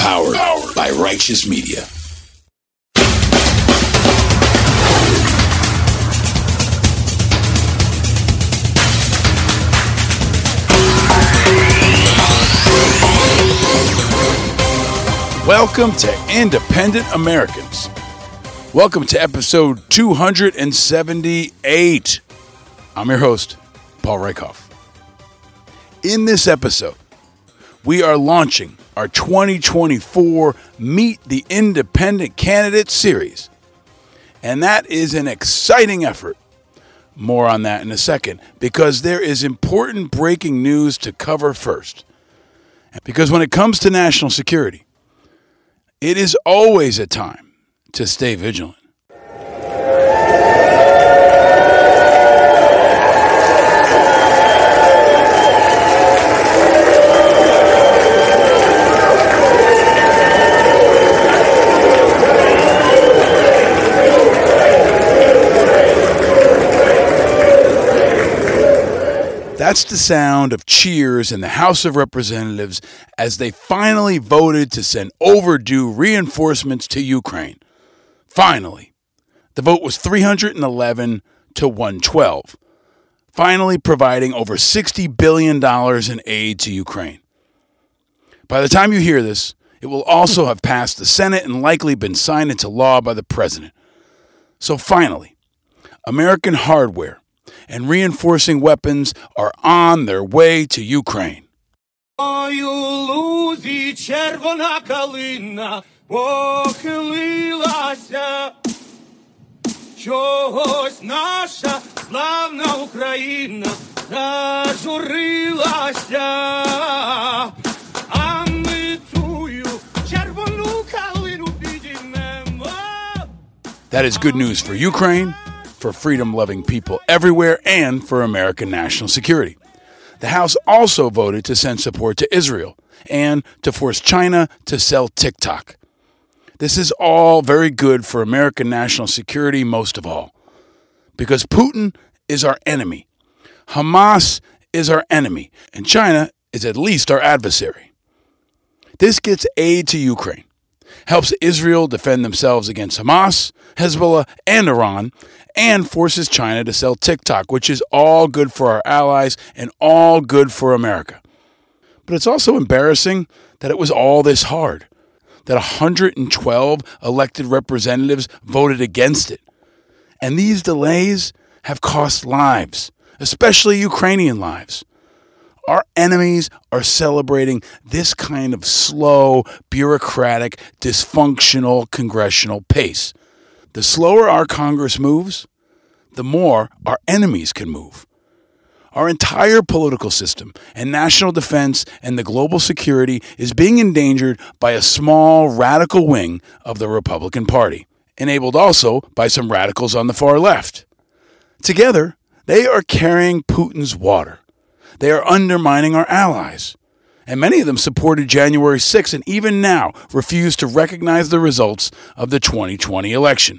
Powered by Righteous Media. Welcome to Independent Americans. Welcome to episode 278. I'm your host, Paul Reichhoff. In this episode, we are launching our 2024 Meet the Independent Candidate series. And that is an exciting effort. More on that in a second, because there is important breaking news to cover first. Because when it comes to national security, it is always a time to stay vigilant. That's the sound of cheers in the House of Representatives as they finally voted to send overdue reinforcements to Ukraine. Finally. The vote was 311 to 112, finally providing over $60 billion in aid to Ukraine. By the time you hear this, it will also have passed the Senate and likely been signed into law by the President. So finally, American hardware and reinforcing weapons are on their way to Ukraine. Чогось наша славна Україна зажурилася, а ми тую червону калину підіймемо. That is good news for Ukraine, for freedom-loving people everywhere, and for American national security. The House also voted to send support to Israel and to force China to sell TikTok. This is all very good for American national security most of all, because Putin is our enemy, Hamas is our enemy, and China is at least our adversary. This gets aid to Ukraine, helps Israel defend themselves against Hamas, Hezbollah, and Iran, and forces China to sell TikTok, which is all good for our allies and all good for America. But it's also embarrassing that it was all this hard, that 112 elected representatives voted against it. And these delays have cost lives, especially Ukrainian lives. Our enemies are celebrating this kind of slow, bureaucratic, dysfunctional congressional pace. The slower our Congress moves, the more our enemies can move. Our entire political system and national defense and the global security is being endangered by a small radical wing of the Republican Party, enabled also by some radicals on the far left. Together, they are carrying Putin's water. They are undermining our allies. And many of them supported January 6th and even now refuse to recognize the results of the 2020 election.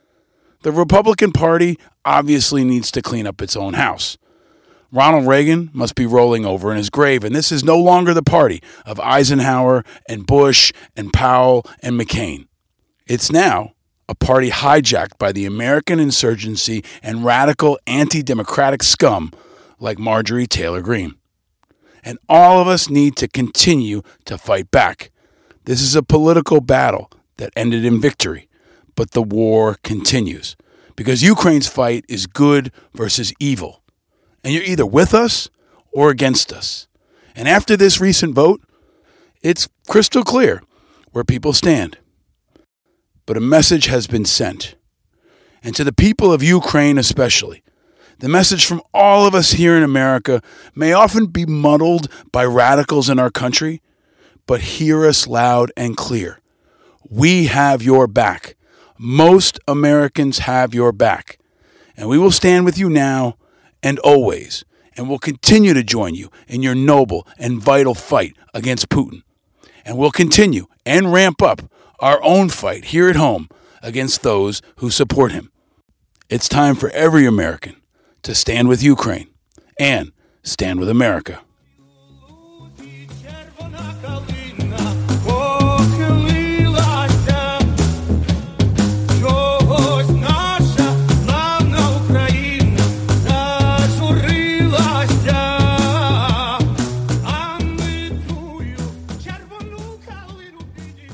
The Republican Party obviously needs to clean up its own house. Ronald Reagan must be rolling over in his grave, and this is no longer the party of Eisenhower and Bush and Powell and McCain. It's now a party hijacked by the American insurgency and radical anti-democratic scum like Marjorie Taylor Greene. And all of us need to continue to fight back. This is a political battle that ended in victory, but the war continues because Ukraine's fight is good versus evil. And you're either with us or against us. And after this recent vote, it's crystal clear where people stand. But a message has been sent. And to the people of Ukraine especially, the message from all of us here in America may often be muddled by radicals in our country, but hear us loud and clear. We have your back. Most Americans have your back. And we will stand with you now and always, and we'll continue to join you in your noble and vital fight against Putin. And we'll continue and ramp up our own fight here at home against those who support him. It's time for every American to stand with Ukraine and stand with America.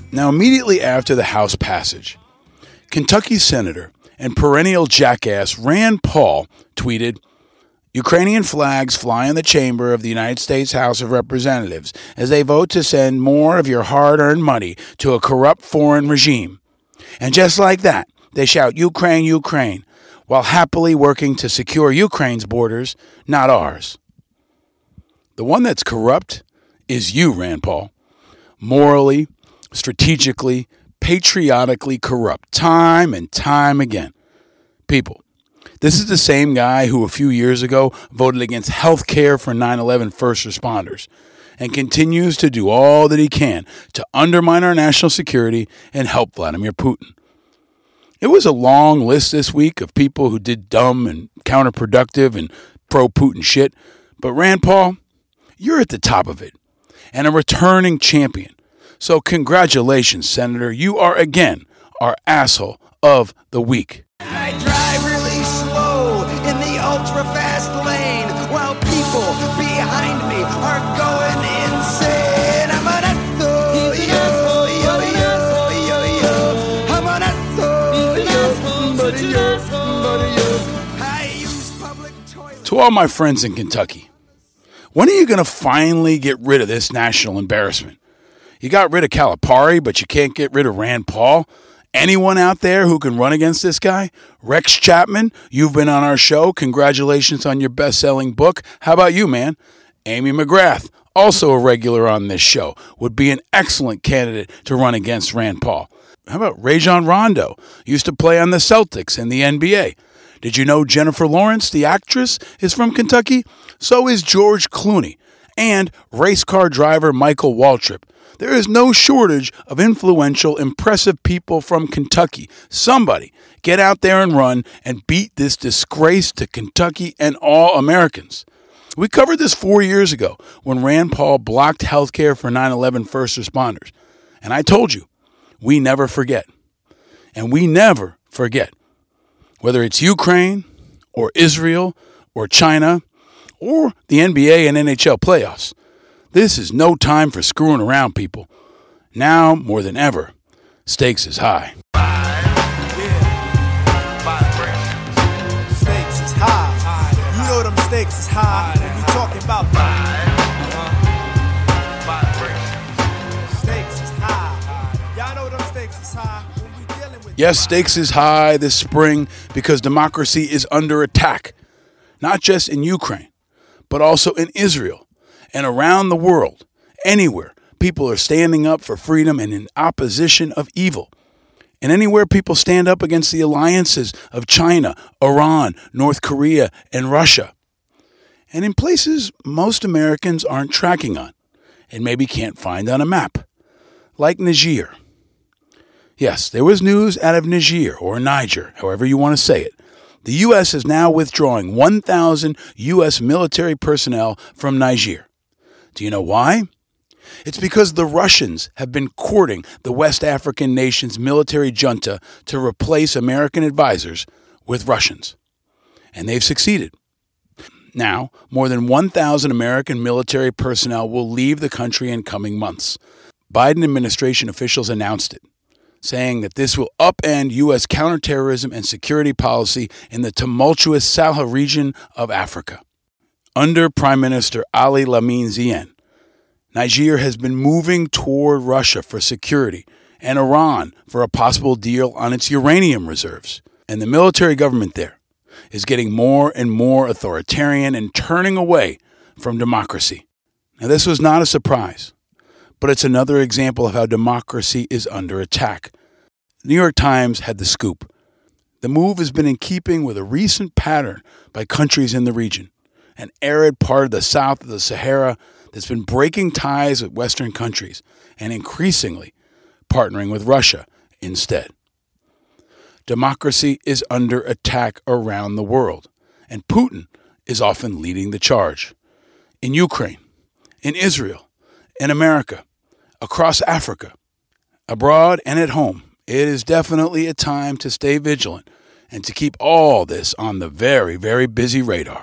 Now, immediately after the House passage, Kentucky Senator and perennial jackass Rand Paul tweeted, "Ukrainian flags fly in the chamber of the United States House of Representatives as they vote to send more of your hard-earned money to a corrupt foreign regime. And just like that, they shout, 'Ukraine, Ukraine,' while happily working to secure Ukraine's borders, not ours." The one that's corrupt is you, Rand Paul. Morally, strategically, patriotically corrupt, time and time again. People, this is the same guy who a few years ago voted against health care for 9/11 first responders and continues to do all that he can to undermine our national security and help Vladimir Putin. It was a long list this week of people who did dumb and counterproductive and pro-Putin shit, but Rand Paul, you're at the top of it and a returning champion. So congratulations, Senator. You are again our asshole of the week. I drive really slow in the ultra-fast lane while people behind me are going insane. I'm an asshole, yo, yo, yo, yo, yo. I'm an asshole, yo, buddy, yo. I use public toilets. To all my friends in Kentucky, when are you going to finally get rid of this national embarrassment? You got rid of Calipari, but you can't get rid of Rand Paul. Anyone out there who can run against this guy? Rex Chapman, you've been on our show. Congratulations on your best-selling book. How about you, man? Amy McGrath, also a regular on this show, would be an excellent candidate to run against Rand Paul. How about Rajon Rondo? Used to play on the Celtics in the NBA. Did you know Jennifer Lawrence, the actress, is from Kentucky? So is George Clooney and race car driver Michael Waltrip. There is no shortage of influential, impressive people from Kentucky. Somebody get out there and run and beat this disgrace to Kentucky and all Americans. We covered this 4 years ago when Rand Paul blocked health care for 9/11 first responders. And I told you, we never forget. And we never forget. Whether it's Ukraine or Israel or China or the NBA and NHL playoffs, this is no time for screwing around, people. Now, more than ever, stakes is high. Stakes is high. You know them stakes is high when you talking about stakes is high. Y'all know them stakes is high when we dealing with. Yes, stakes is high this spring because democracy is under attack, not just in Ukraine, but also in Israel. And around the world, anywhere, people are standing up for freedom and in opposition of evil. And anywhere people stand up against the alliances of China, Iran, North Korea, and Russia. And in places most Americans aren't tracking on and maybe can't find on a map, like Niger. Yes, there was news out of Niger, or Niger, however you want to say it. The U.S. is now withdrawing 1,000 U.S. military personnel from Niger. Do you know why? It's because the Russians have been courting the West African nation's military junta to replace American advisors with Russians. And they've succeeded. Now, more than 1,000 American military personnel will leave the country in coming months. Biden administration officials announced it, saying that this will upend U.S. counterterrorism and security policy in the tumultuous Sahel region of Africa. Under Prime Minister Ali Lamin Zine, Niger has been moving toward Russia for security and Iran for a possible deal on its uranium reserves. And the military government there is getting more and more authoritarian and turning away from democracy. Now, this was not a surprise, but it's another example of how democracy is under attack. The New York Times had the scoop. The move has been in keeping with a recent pattern by countries in the region, an arid part of the south of the Sahara that's been breaking ties with Western countries and increasingly partnering with Russia instead. Democracy is under attack around the world, and Putin is often leading the charge. In Ukraine, in Israel, in America, across Africa, abroad and at home, it is definitely a time to stay vigilant and to keep all this on the very, very busy radar.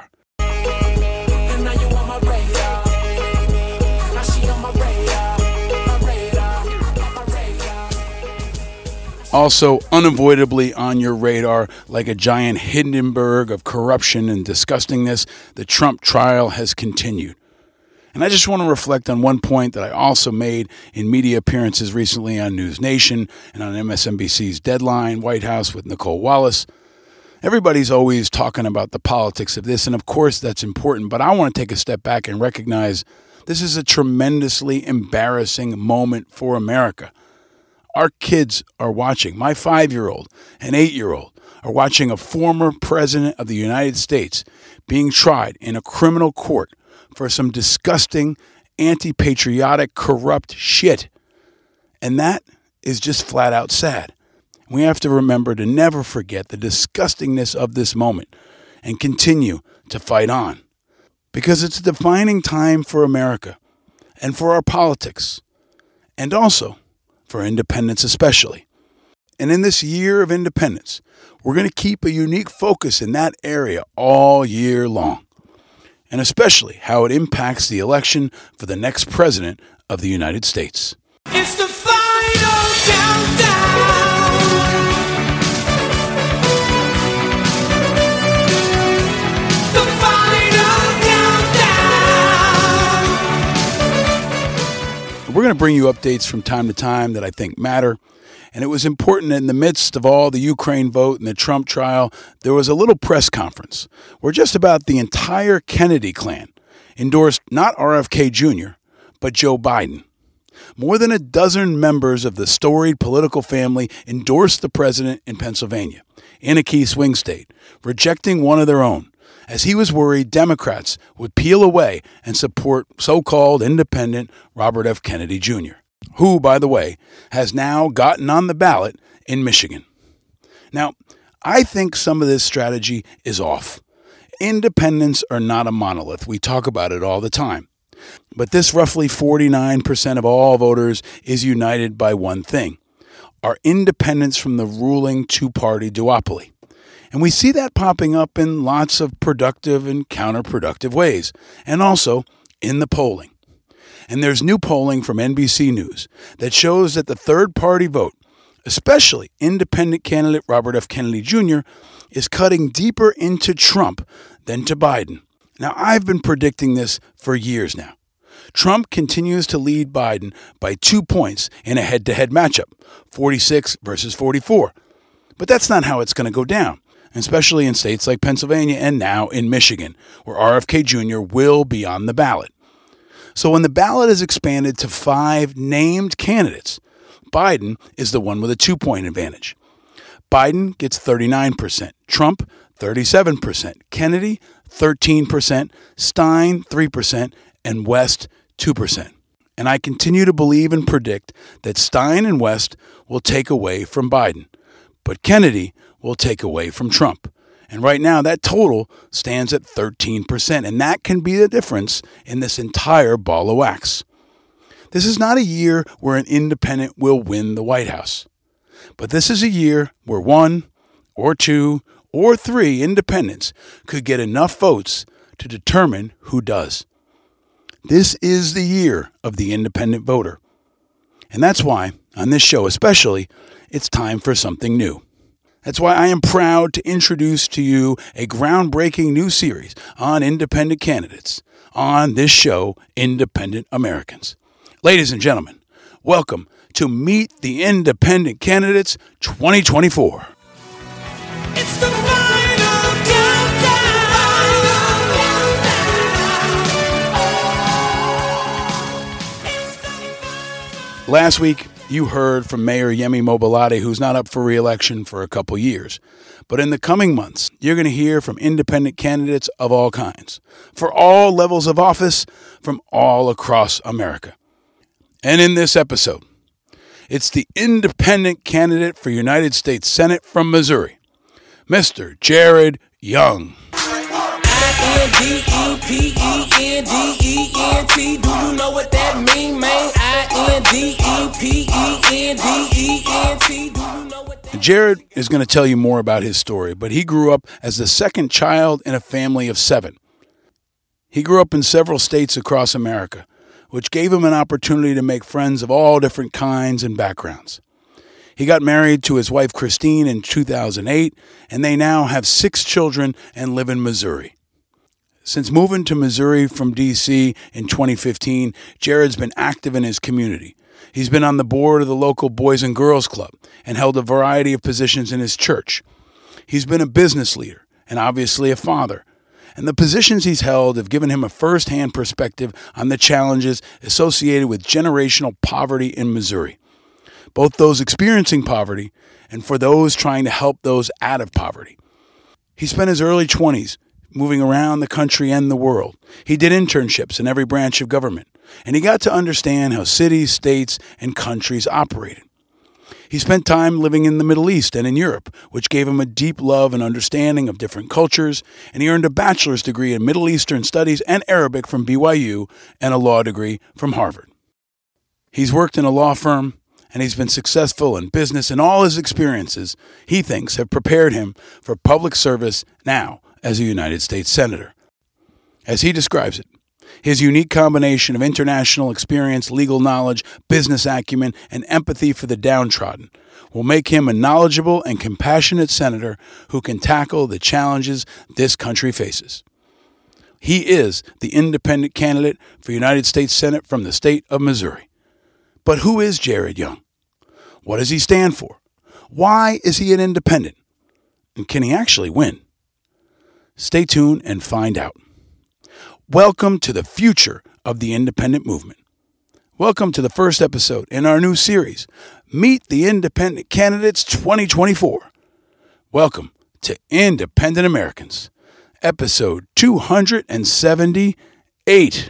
Also, unavoidably on your radar, like a giant Hindenburg of corruption and disgustingness, the Trump trial has continued. And I just want to reflect on one point that I also made in media appearances recently on News Nation and on MSNBC's Deadline White House with Nicole Wallace. Everybody's always talking about the politics of this, and of course that's important, but I want to take a step back and recognize this is a tremendously embarrassing moment for America. Our kids are watching. My 5-year-old and 8-year-old are watching a former president of the United States being tried in a criminal court for some disgusting, anti-patriotic, corrupt shit. And that is just flat out sad. We have to remember to never forget the disgustingness of this moment and continue to fight on. Because it's a defining time for America and for our politics, and also for independence especially. And in this year of independence, we're going to keep a unique focus in that area all year long, and especially how it impacts the election for the next president of the United States. It's the final countdown. The final countdown. We're going to bring you updates from time to time that I think matter. And it was important in the midst of all the Ukraine vote and the Trump trial, there was a little press conference where just about the entire Kennedy clan endorsed not RFK Jr., but Joe Biden. More than a dozen members of the storied political family endorsed the president in Pennsylvania, in a key swing state, rejecting one of their own, as he was worried Democrats would peel away and support so-called independent Robert F. Kennedy Jr., who, by the way, has now gotten on the ballot in Michigan. Now, I think some of this strategy is off. Independents are not a monolith. We talk about it all the time. But this roughly 49% of all voters is united by one thing: our independence from the ruling two-party duopoly. And we see that popping up in lots of productive and counterproductive ways, and also in the polling. And there's new polling from NBC News that shows that the third-party vote, especially independent candidate Robert F. Kennedy Jr., is cutting deeper into Trump than to Biden. Now, I've been predicting this for years now. Trump continues to lead Biden by 2 points in a head-to-head matchup, 46 versus 44. But that's not how it's going to go down, especially in states like Pennsylvania and now in Michigan, where RFK Jr. will be on the ballot. So when the ballot is expanded to 5 named candidates, Biden is the one with a 2-point advantage. Biden gets 39%, Trump 37%, Kennedy 13%, Stein 3%, and West 2%. And I continue to believe and predict that Stein and West will take away from Biden, but Kennedy will take away from Trump. And right now, that total stands at 13%, and that can be the difference in this entire ball of wax. This is not a year where an independent will win the White House, but this is a year where 1 or 2 or 3 independents could get enough votes to determine who does. This is the year of the independent voter. And that's why, on this show especially, it's time for something new. That's why I am proud to introduce to you a groundbreaking new series on independent candidates on this show, Independent Americans. Ladies and gentlemen, welcome to Meet the Independent Candidates 2024. It's the final countdown. Last week, you heard from Mayor Yemi Mobolade, who's not up for re-election for a couple years. But in the coming months, you're going to hear from independent candidates of all kinds, for all levels of office, from all across America. And in this episode, it's the independent candidate for United States Senate from Missouri, Mr. Jared Young. I-N-D-E-P-E-N-D-E-N-T. Do you know what that mean, man? I-N-D-E-P-E-N-D-E-N-T. Do you know what that Jared is going to tell you more about his story, but he grew up as the second child in a family of 7. He grew up in several states across America, which gave him an opportunity to make friends of all different kinds and backgrounds. He got married to his wife Christine in 2008, and they now have 6 children and live in Missouri. Since moving to Missouri from D.C. in 2015, Jared's been active in his community. He's been on the board of the local Boys and Girls Club and held a variety of positions in his church. He's been a business leader and obviously a father. And the positions he's held have given him a first-hand perspective on the challenges associated with generational poverty in Missouri, both those experiencing poverty and for those trying to help those out of poverty. He spent his early 20s moving around the country and the world. He did internships in every branch of government, and he got to understand how cities, states, and countries operated. He spent time living in the Middle East and in Europe, which gave him a deep love and understanding of different cultures, and he earned a bachelor's degree in Middle Eastern Studies and Arabic from BYU and a law degree from Harvard. He's worked in a law firm, and he's been successful in business, and all his experiences, he thinks, have prepared him for public service now as a United States Senator. As he describes it, his unique combination of international experience, legal knowledge, business acumen, and empathy for the downtrodden will make him a knowledgeable and compassionate senator who can tackle the challenges this country faces. He is the independent candidate for United States Senate from the state of Missouri. But who is Jared Young? What does he stand for? Why is he an independent? And can he actually win? Stay tuned and find out. Welcome to the future of the independent movement. Welcome to the first episode in our new series, Meet the Independent Candidates 2024. Welcome to Independent Americans, episode 278.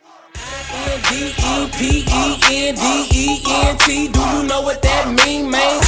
Independent, do you know what that mean, man?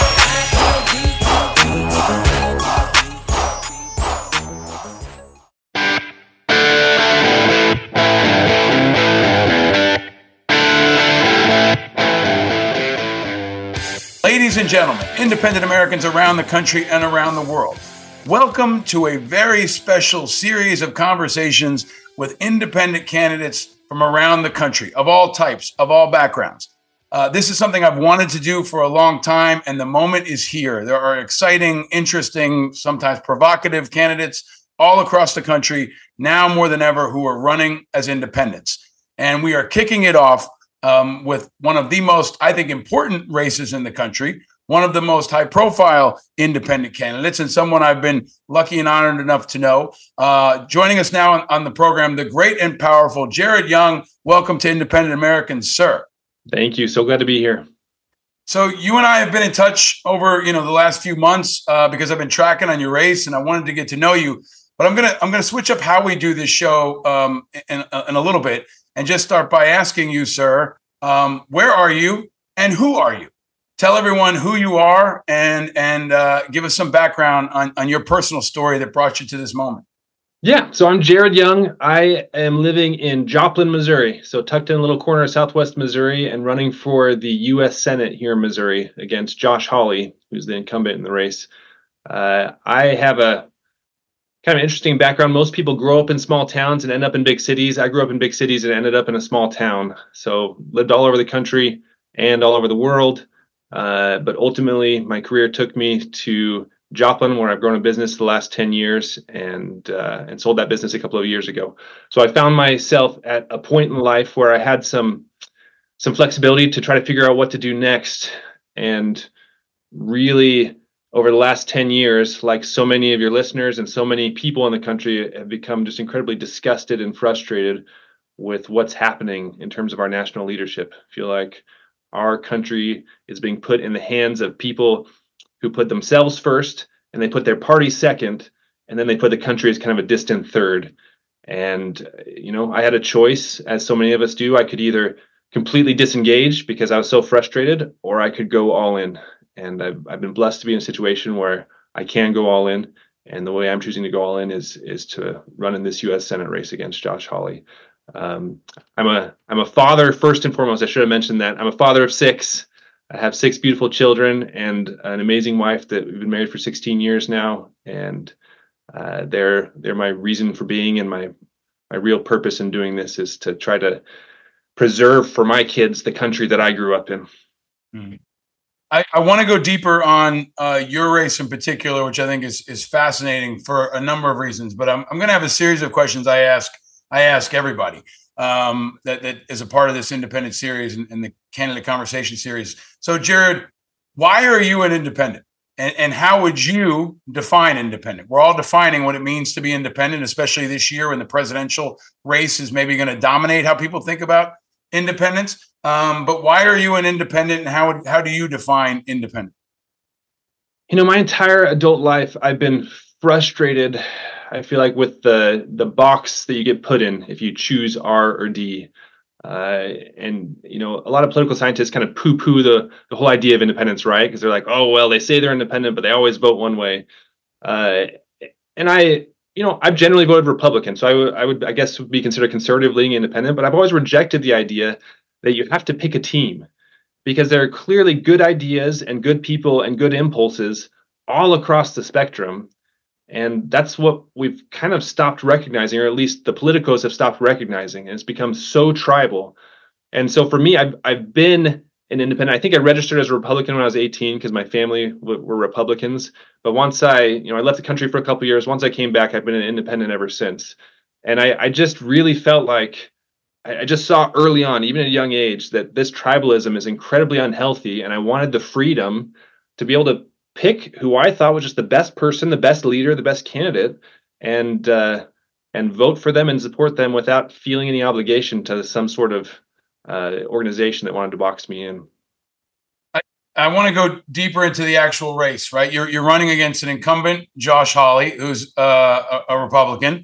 Ladies and gentlemen, independent Americans around the country and around the world, welcome to a very special series of conversations with independent candidates from around the country, of all types, of all backgrounds. This is something I've wanted to do for a long time, and the moment is here. There are exciting, interesting, sometimes provocative candidates all across the country, now more than ever, who are running as independents. And we are kicking it off with one of the most, I think, important races in the country, one of the most high-profile independent candidates, and someone I've been lucky and honored enough to know. Joining us now on the program, the great and powerful Jared Young. Welcome to Independent Americans, sir. Thank you. So glad to be here. So you and I have been in touch over, the last few months because I've been tracking on your race, and I wanted to get to know you. But I'm gonna switch up how we do this show in a little bit, and just start by asking you, sir, where are you and who are you? Tell everyone who you are and give us some background on your personal story that brought you to this moment. Yeah, so I'm Jared Young. I am living in Joplin, Missouri, so tucked in a little corner of southwest Missouri, and running for the U.S. Senate here in Missouri against Josh Hawley, who's the incumbent in the race. I have a kind of interesting background. Most people grow up in small towns and end up in big cities. I grew up in big cities and ended up in a small town. So lived all over the country and all over the world. But ultimately, my career took me to Joplin, where I've grown a business the last 10 years and sold that business a couple of years ago. So I found myself at a point in life where I had some flexibility to try to figure out what to do next. And really, over the last 10 years, like so many of your listeners and so many people in the country, have become just incredibly disgusted and frustrated with what's happening in terms of our national leadership. I feel like our country is being put in the hands of people who put themselves first, and they put their party second, and then they put the country as kind of a distant third. And, I had a choice, as so many of us do. I could either completely disengage because I was so frustrated, or I could go all in. And I've been blessed to be in a situation where I can go all in. And the way I'm choosing to go all in is to run in this U.S. Senate race against Josh Hawley. I'm a father, first and foremost. I should have mentioned that. I'm a father of 6. I have 6 beautiful children and an amazing wife that we've been married for 16 years now. And they're my reason for being, and my real purpose in doing this is to try to preserve for my kids the country that I grew up in. Mm-hmm. I want to go deeper on your race in particular, which I think is fascinating for a number of reasons. But I'm going to have a series of questions I ask everybody that is a part of this independent series and the candidate conversation series. So, Jared, why are you an independent? And how would you define independent? We're all defining what it means to be independent, especially this year when the presidential race is maybe going to dominate how people think about independence. But why are you an independent, and how do you define independent? My entire adult life, I've been frustrated, I feel like, with the box that you get put in if you choose R or D. And a lot of political scientists kind of poo-poo the whole idea of independence, right? Because they're like, oh, well, they say they're independent, but they always vote one way. And I've generally voted Republican, so I would, I guess, be considered conservative, leaning independent. But I've always rejected the idea that you have to pick a team, because there are clearly good ideas and good people and good impulses all across the spectrum. And that's what we've kind of stopped recognizing, or at least the politicos have stopped recognizing. And it's become so tribal. And so for me, I've been an independent. I think I registered as a Republican when I was 18 because my family were Republicans. But once I left the country for a couple of years, once I came back, I've been an independent ever since. And I just really felt like I just saw early on, even at a young age, that this tribalism is incredibly unhealthy. And I wanted the freedom to be able to pick who I thought was just the best person, the best leader, the best candidate, and vote for them and support them without feeling any obligation to some sort of organization that wanted to box me in. I want to go deeper into the actual race, right? You're running against an incumbent, Josh Hawley, who's a Republican,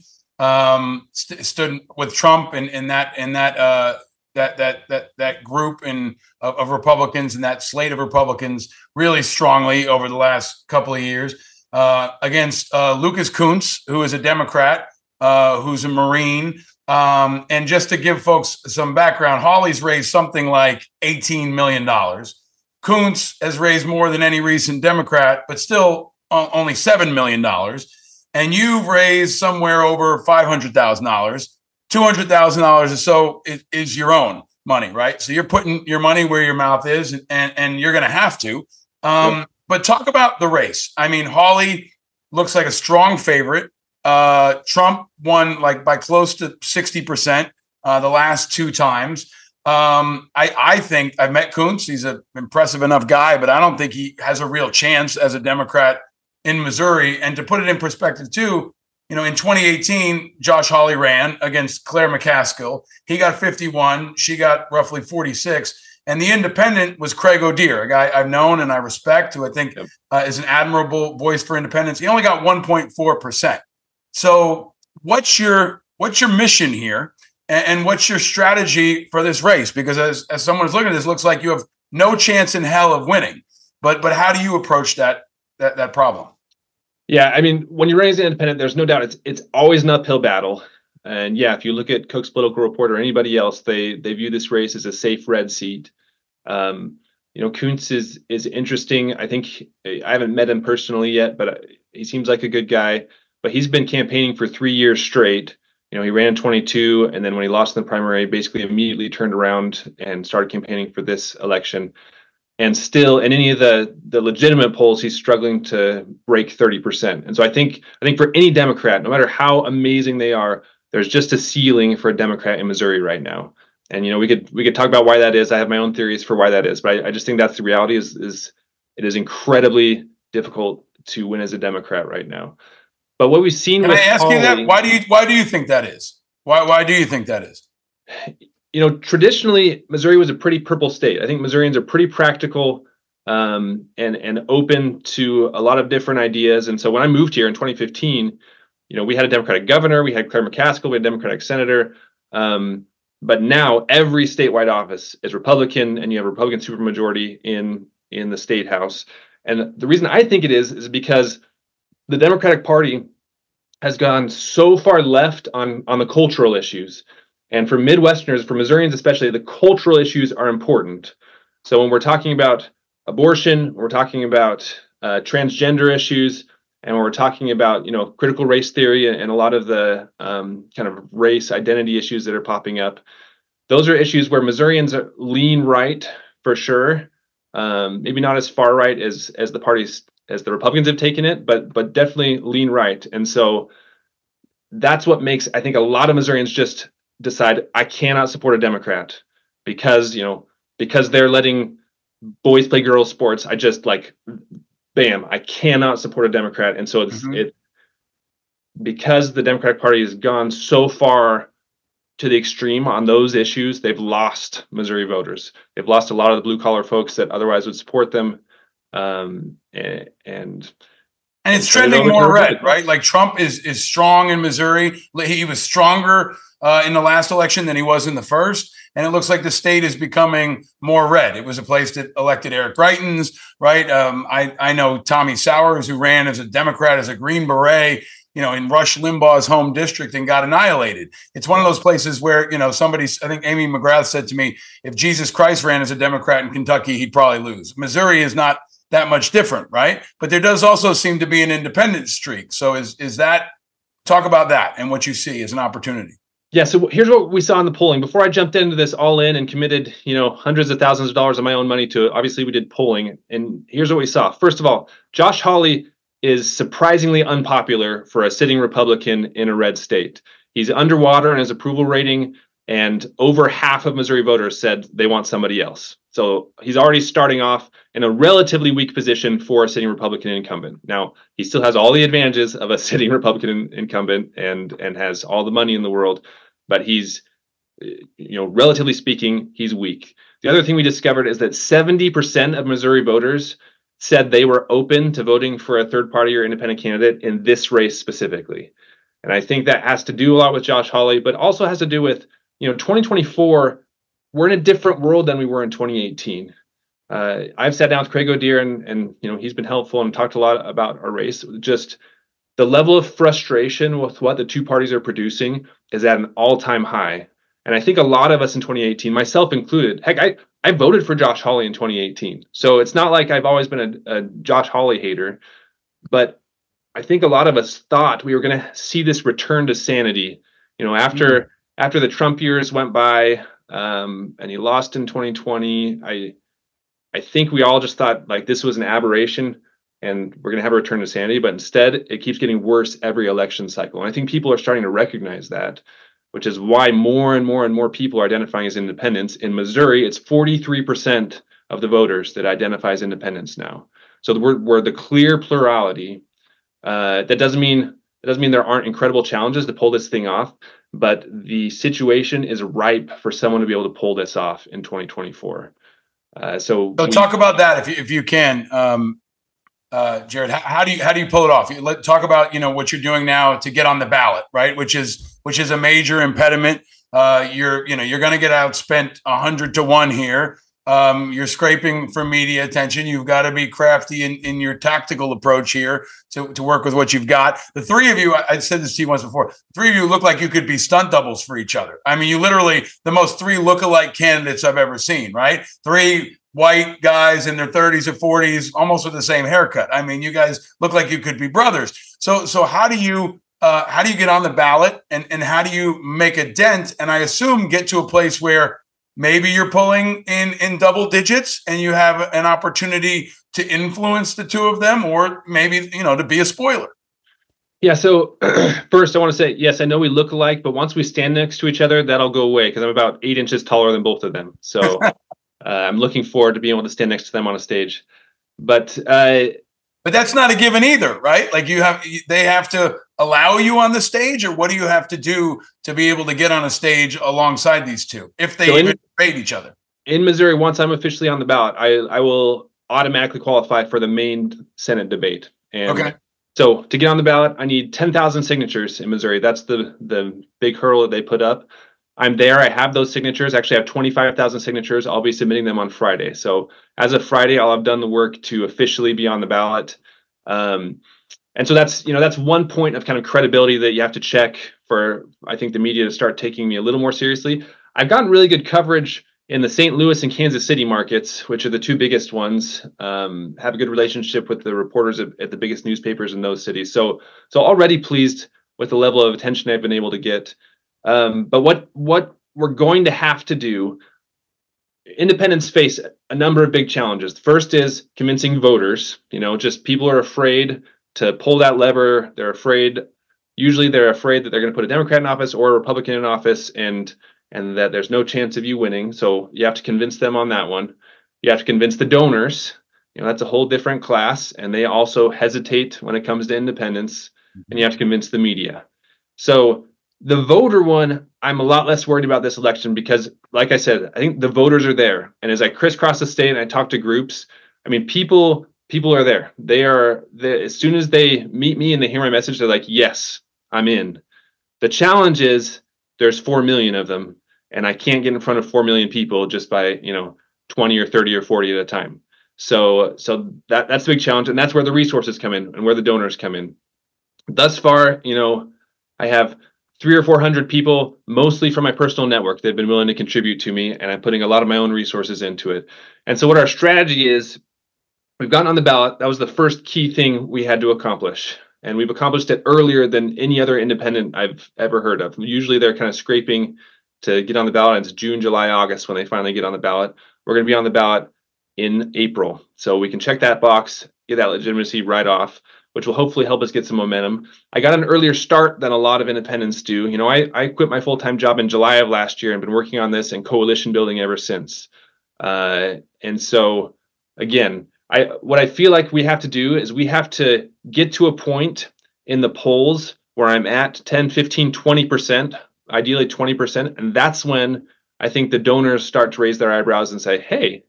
stood with Trump in that group of Republicans and that slate of Republicans really strongly over the last couple of years against Lucas Kunce, who is a Democrat, who's a Marine. And just to give folks some background, Hawley's raised something like $18 million. Kunce has raised more than any recent Democrat, but still only $7 million. And you've raised somewhere over $500,000. $200,000 or so is your own money, right? So you're putting your money where your mouth is, and you're going to have to. But talk about the race. I mean, Hawley looks like a strong favorite. Trump won like by close to 60% the last two times. I think I've met Kunce. He's an impressive enough guy, but I don't think he has a real chance as a Democrat in Missouri. And to put it in perspective, too, in 2018, Josh Hawley ran against Claire McCaskill. He got 51. She got roughly 46. And the independent was Craig O'Dear, a guy I've known and I respect, who I think is an admirable voice for independence. He only got 1.4%. So what's your mission here? And what's your strategy for this race? Because as someone who's looking at this, looks like you have no chance in hell of winning. But how do you approach that problem? Yeah, I mean, when you're running as an independent, there's no doubt it's always an uphill battle. And yeah, if you look at Cook's Political Report or anybody else, they view this race as a safe red seat. Kunce is interesting. I think I haven't met him personally yet, but he seems like a good guy. But he's been campaigning for 3 years straight. He ran in 22, and then when he lost in the primary, basically immediately turned around and started campaigning for this election. And still, in any of the legitimate polls, he's struggling to break 30%. And so I think for any Democrat, no matter how amazing they are, there's just a ceiling for a Democrat in Missouri right now. And we could talk about why that is. I have my own theories for why that is, but I just think that's the reality. Is it is incredibly difficult to win as a Democrat right now. But what we've seen. Can I ask you that? Why do you think that is? Why do you think that is? Traditionally, Missouri was a pretty purple state. I think Missourians are pretty practical and open to a lot of different ideas. And so when I moved here in 2015, we had a Democratic governor, we had Claire McCaskill, we had a Democratic senator. But now every statewide office is Republican, and you have a Republican supermajority in the state house. And the reason I think it is because the Democratic Party has gone so far left on the cultural issues. And for Midwesterners, for Missourians especially, the cultural issues are important. So when we're talking about abortion, we're talking about transgender issues, and when we're talking about critical race theory and a lot of the kind of race identity issues that are popping up, those are issues where Missourians lean right for sure. Maybe not as far right as the parties as the Republicans have taken it, but definitely lean right. And so that's what makes, I think, a lot of Missourians just decide, I cannot support a Democrat because they're letting boys play girls sports. I just bam, I cannot support a Democrat. And so it's because the Democratic Party has gone so far to the extreme on those issues, they've lost Missouri voters. They've lost a lot of the blue collar folks that otherwise would support them. And it's trending more red, right? Like Trump is strong in Missouri. He was stronger in the last election than he was in the first. And it looks like the state is becoming more red. It was a place that elected Eric Greitens, right? I know Tommy Sowers, who ran as a Democrat, as a Green Beret, in Rush Limbaugh's home district and got annihilated. It's one of those places where, I think Amy McGrath said to me, if Jesus Christ ran as a Democrat in Kentucky, he'd probably lose. Missouri is not that much different, right? But there does also seem to be an independent streak. So is that, talk about that and what you see as an opportunity. Yeah, so here's what we saw in the polling. Before I jumped into this all in and committed, hundreds of thousands of dollars of my own money to it, obviously we did polling. And here's what we saw. First of all, Josh Hawley is surprisingly unpopular for a sitting Republican in a red state. He's underwater in his approval rating, and over half of Missouri voters said they want somebody else. So he's already starting off in a relatively weak position for a sitting Republican incumbent. Now, he still has all the advantages of a sitting Republican incumbent and has all the money in the world, but he's, relatively speaking, he's weak. The other thing we discovered is that 70% of Missouri voters said they were open to voting for a third party or independent candidate in this race specifically. And I think that has to do a lot with Josh Hawley, but also has to do with, 2024, we're in a different world than we were in 2018. I've sat down with Craig O'Dear and he's been helpful and talked a lot about our race. Just the level of frustration with what the two parties are producing is at an all-time high. And I think a lot of us in 2018, myself included, heck, I voted for Josh Hawley in 2018. So it's not like I've always been a Josh Hawley hater, but I think a lot of us thought we were going to see this return to sanity. After the Trump years went by and he lost in 2020, I think we all just thought this was an aberration and we're going to have a return to sanity. But instead, it keeps getting worse every election cycle. And I think people are starting to recognize that, which is why more and more and more people are identifying as independents. In Missouri, it's 43% of the voters that identify as independents now. So we're the clear plurality. That doesn't mean there aren't incredible challenges to pull this thing off, but the situation is ripe for someone to be able to pull this off in 2024. So talk about that if you can, Jared. How do you pull it off? Talk about what you're doing now to get on the ballot, right? Which is a major impediment. You're going to get outspent 100-1 here. You're scraping for media attention. You've got to be crafty in your tactical approach here to work with what you've got. The three of you, I said this to you once before, the three of you look like you could be stunt doubles for each other. I mean, you literally, the most three look-alike candidates I've ever seen, right? Three white guys in their 30s or 40s, almost with the same haircut. I mean, you guys look like you could be brothers. So how do you get on the ballot and how do you make a dent? And I assume get to a place where maybe you're pulling in double digits and you have an opportunity to influence the two of them, or maybe, to be a spoiler. Yeah. So first I want to say, yes, I know we look alike, but once we stand next to each other, that'll go away because I'm about 8 inches taller than both of them. So I'm looking forward to being able to stand next to them on a stage, but that's not a given either, right? Like they have to allow you on the stage, or what do you have to do to be able to get on a stage alongside these two if they even debate each other? In Missouri, once I'm officially on the ballot, I will automatically qualify for the main Senate debate. And okay. So to get on the ballot, I need 10,000 signatures in Missouri. That's the big hurdle that they put up. I'm there. I have those signatures. Actually, I have 25,000 signatures. I'll be submitting them on Friday. So as of Friday, I'll have done the work to officially be on the ballot. And so that's one point of kind of credibility that you have to check for, I think, the media to start taking me a little more seriously. I've gotten really good coverage in the St. Louis and Kansas City markets, which are the two biggest ones. Have a good relationship with the reporters at the biggest newspapers in those cities. So already pleased with the level of attention I've been able to get. But what we're going to have to do independents face a number of big challenges. The first is convincing voters. Just people are afraid to pull that lever. Usually they're afraid that they're going to put a Democrat in office or a Republican in office, and that there's no chance of you winning. So you have to convince them on that one. You have to convince the donors. That's a whole different class, and they also hesitate when it comes to independence. And you have to convince the media. So the voter one, I'm a lot less worried about this election because, like I said, I think the voters are there. And as I crisscross the state and I talk to groups, people are there. They are there. As soon as they meet me and they hear my message, they're like, yes, I'm in. The challenge is there's 4 million of them, and I can't get in front of 4 million people just by 20 or 30 or 40 at a time. So that's the big challenge, and that's where the resources come in and where the donors come in. Thus far, I have 300 or 400 people, mostly from my personal network, that have been willing to contribute to me, and I'm putting a lot of my own resources into it. And so what our strategy is, we've gotten on the ballot. That was the first key thing we had to accomplish. And we've accomplished it earlier than any other independent I've ever heard of. Usually they're kind of scraping to get on the ballot. It's June, July, August when they finally get on the ballot. We're going to be on the ballot in April. So we can check that box, get that legitimacy right off, which will hopefully help us get some momentum. I got an earlier start than a lot of independents do. I quit my full-time job in July of last year and been working on this and coalition building ever since. And so, again, what I feel like we have to do is we have to get to a point in the polls where I'm at 10, 15, 20%, ideally 20%. And that's when I think the donors start to raise their eyebrows and say, hey,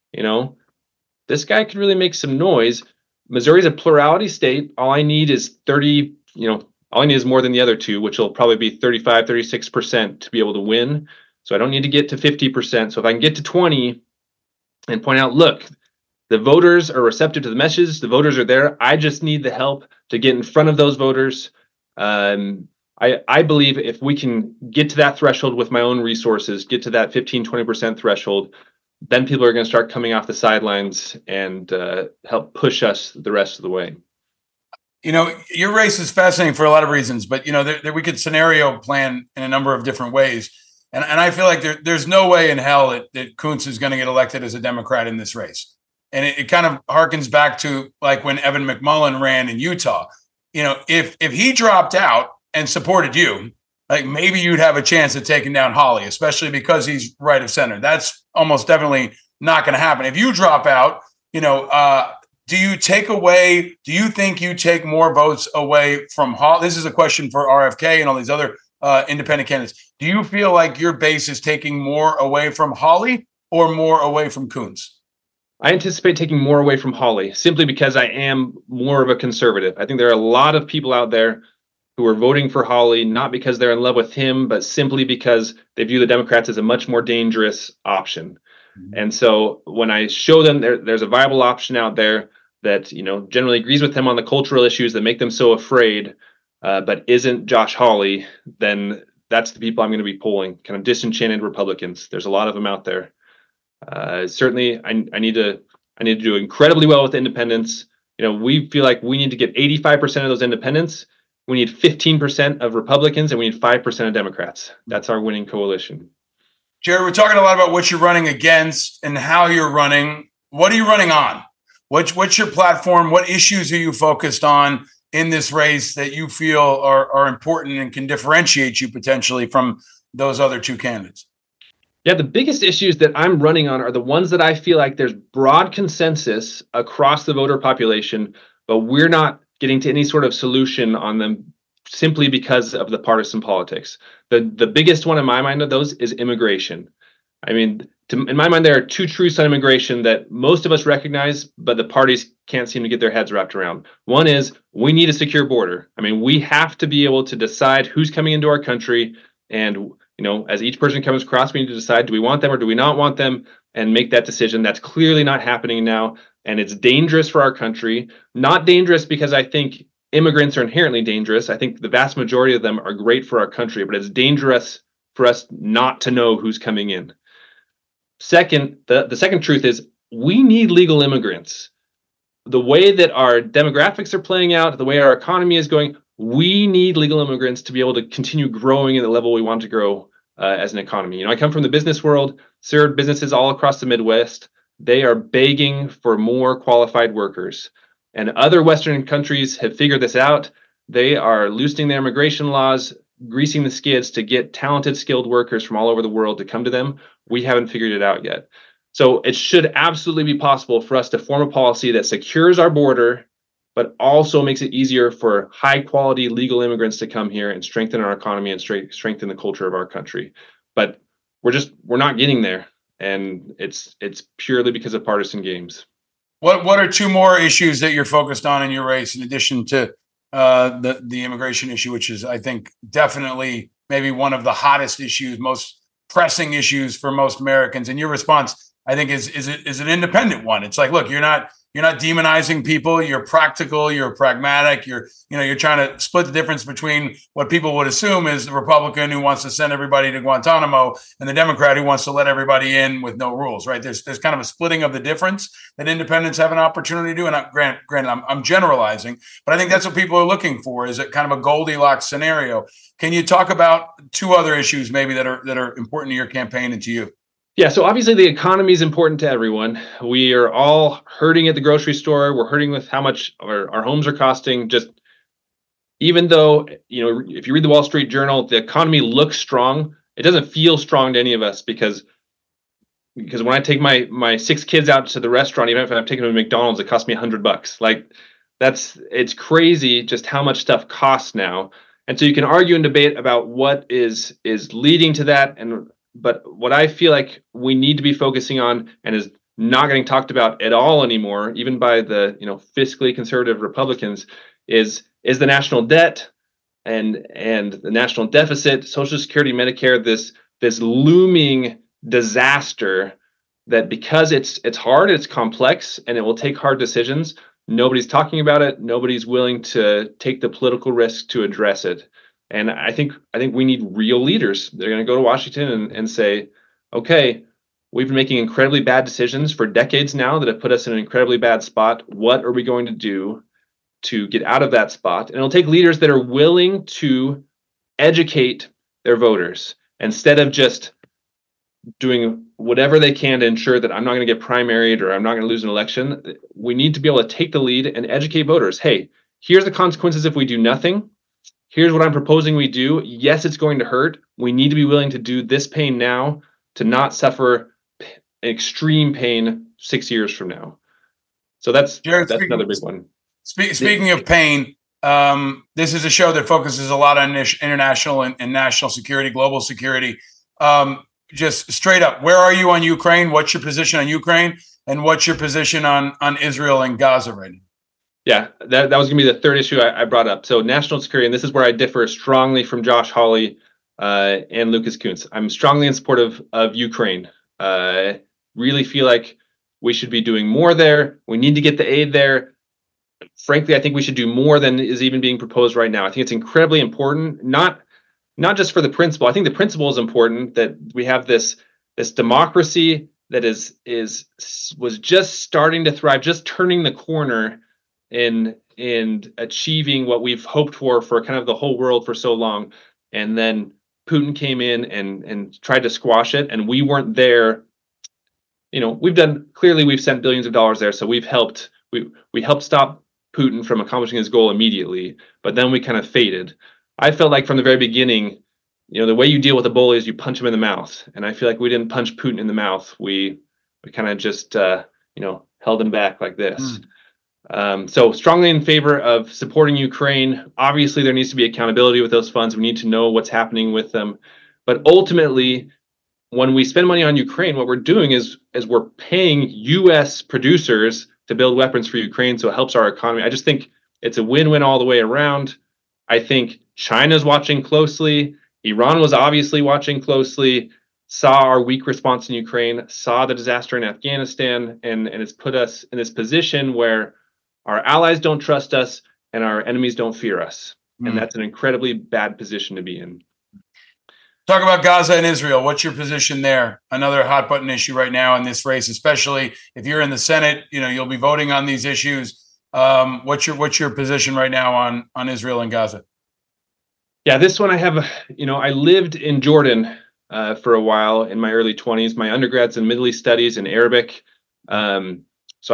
this guy could really make some noise. Missouri's a plurality state. All I need is 30, all I need is more than the other two, which will probably be 35, 36% to be able to win. So I don't need to get to 50%. So if I can get to 20 and point out, look, the voters are receptive to the message. The voters are there. I just need the help to get in front of those voters. I believe if we can get to that threshold with my own resources, get to that 15, 20% threshold, then people are going to start coming off the sidelines and help push us the rest of the way. Your race is fascinating for a lot of reasons, but we could scenario plan in a number of different ways. And I feel like there's no way in hell that Kuntz is going to get elected as a Democrat in this race. And it kind of harkens back to like when Evan McMullin ran in Utah. If he dropped out and supported you, like maybe you'd have a chance of taking down Hawley, especially because he's right of center. That's almost definitely not going to happen. If you drop out, do you think you take more votes away from Hawley? This is a question for RFK and all these other independent candidates. Do you feel like your base is taking more away from Hawley or more away from Kuntz? I anticipate taking more away from Hawley simply because I am more of a conservative. I think there are a lot of people out there who are voting for Hawley, not because they're in love with him, but simply because they view the Democrats as a much more dangerous option. Mm-hmm. And so when I show them there's a viable option out there that, generally agrees with them on the cultural issues that make them so afraid, but isn't Josh Hawley, then that's the people I'm going to be polling, kind of disenchanted Republicans. There's a lot of them out there. Certainly, I need to do incredibly well with independents. We feel like we need to get 85% of those independents. We need 15% of Republicans, and we need 5% of Democrats. That's our winning coalition. Jared, we're talking a lot about what you're running against and how you're running. What are you running on? What's your platform? What issues are you focused on in this race that you feel are important and can differentiate you potentially from those other two candidates? Yeah, the biggest issues that I'm running on are the ones that I feel like there's broad consensus across the voter population, but we're not getting to any sort of solution on them simply because of the partisan politics. The biggest one in my mind of those is immigration. I mean, in my mind, there are two truths on immigration that most of us recognize, but the parties can't seem to get their heads wrapped around. One is we need a secure border. I mean, we have to be able to decide who's coming into our country, and as each person comes across, we need to decide, do we want them or do we not want them, and make that decision. That's clearly not happening now, and it's dangerous for our country. Not dangerous because I think immigrants are inherently dangerous. I think the vast majority of them are great for our country, but it's dangerous for us not to know who's coming in. Second, the second truth is we need legal immigrants. The way that our demographics are playing out, the way our economy is going, we need legal immigrants to be able to continue growing at the level we want to grow as an economy. I come from the business world. served businesses all across the Midwest. They are begging for more qualified workers. And other Western countries have figured this out. They are loosening their immigration laws, greasing the skids to get talented, skilled workers from all over the world to come to them. We haven't figured it out yet. So it should absolutely be possible for us to form a policy that secures our border, but also makes it easier for high quality legal immigrants to come here and strengthen our economy and strengthen the culture of our country. But we're not getting there. And it's purely because of partisan games. What are two more issues that you're focused on in your race, in addition to the immigration issue, which is, I think, definitely maybe one of the hottest issues, most pressing issues for most Americans? And your response, I think, is an independent one. It's like, look, you're not demonizing people. You're practical. You're pragmatic. You're trying to split the difference between what people would assume is the Republican who wants to send everybody to Guantanamo and the Democrat who wants to let everybody in with no rules, right? There's kind of a splitting of the difference that independents have an opportunity to do. And granted, I'm generalizing, but I think that's what people are looking for, is a kind of a Goldilocks scenario. Can you talk about two other issues maybe that are important to your campaign and to you? Yeah, so obviously the economy is important to everyone. We are all hurting at the grocery store. We're hurting with how much our homes are costing. Just even though, if you read the Wall Street Journal, the economy looks strong, it doesn't feel strong to any of us because when I take my 6 kids out to the restaurant, even if I'm taking them to McDonald's, it costs me $100. Like it's crazy just how much stuff costs now. And so you can argue and debate about what is leading to that. But what I feel like we need to be focusing on, and is not getting talked about at all anymore, even by the fiscally conservative Republicans, is the national debt and the national deficit, Social Security, Medicare, this looming disaster that, because it's hard, it's complex, and it will take hard decisions. Nobody's talking about it. Nobody's willing to take the political risk to address it. And I think we need real leaders. They're going to go to Washington and say, okay, we've been making incredibly bad decisions for decades now that have put us in an incredibly bad spot. What are we going to do to get out of that spot? And it'll take leaders that are willing to educate their voters instead of just doing whatever they can to ensure that I'm not going to get primaried or I'm not going to lose an election. We need to be able to take the lead and educate voters. Hey, here's the consequences if we do nothing. Here's what I'm proposing we do. Yes, it's going to hurt. We need to be willing to do this pain now to not suffer extreme pain 6 years from now. So that's another big one. Speaking of pain, this is a show that focuses a lot on international and national security, global security. Just straight up, where are you on Ukraine? What's your position on Ukraine? And what's your position on Israel and Gaza right now? Yeah, that was going to be the third issue I brought up. So national security, and this is where I differ strongly from Josh Hawley and Lucas Kunce. I'm strongly in support of Ukraine. Really feel like we should be doing more there. We need to get the aid there. Frankly, I think we should do more than is even being proposed right now. I think it's incredibly important, not just for the principle. I think the principle is important, that we have this democracy that was just starting to thrive, just turning the corner in achieving what we've hoped for kind of the whole world for so long. And then Putin came in and tried to squash it, and we weren't there. We've sent billions of dollars there, so we helped stop Putin from accomplishing his goal immediately, but then we kind of faded. I felt like from the very beginning, the way you deal with a bully is you punch him in the mouth, and I feel like we didn't punch Putin in the mouth. We kind of just held him back like this. So strongly in favor of supporting Ukraine. Obviously, there needs to be accountability with those funds. We need to know what's happening with them. But ultimately, when we spend money on Ukraine, what we're doing is we're paying U.S. producers to build weapons for Ukraine, so it helps our economy. I just think it's a win-win all the way around. I think China's watching closely. Iran was obviously watching closely, saw our weak response in Ukraine, saw the disaster in Afghanistan, and it's put us in this position where our allies don't trust us and our enemies don't fear us. And that's an incredibly bad position to be in. Talk about Gaza and Israel. What's your position there? Another hot button issue right now in this race, especially if you're in the Senate, you'll be voting on these issues. What's your position right now on Israel and Gaza? Yeah, this one I have, I lived in Jordan for a while in my early 20s. My undergrad's in Middle East Studies and Arabic. So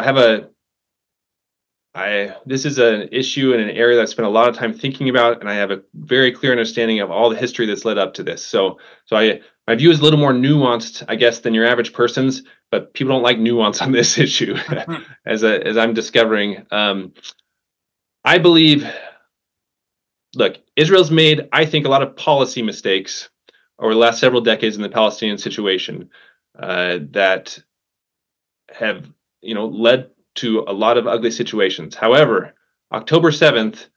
this is an issue and an area that I spent a lot of time thinking about, and I have a very clear understanding of all the history that's led up to this. So my view is a little more nuanced, I guess, than your average person's, but people don't like nuance on this issue, as I'm discovering. I believe, look, Israel's made, I think, a lot of policy mistakes over the last several decades in the Palestinian situation that have, led to a lot of ugly situations. However, October 7th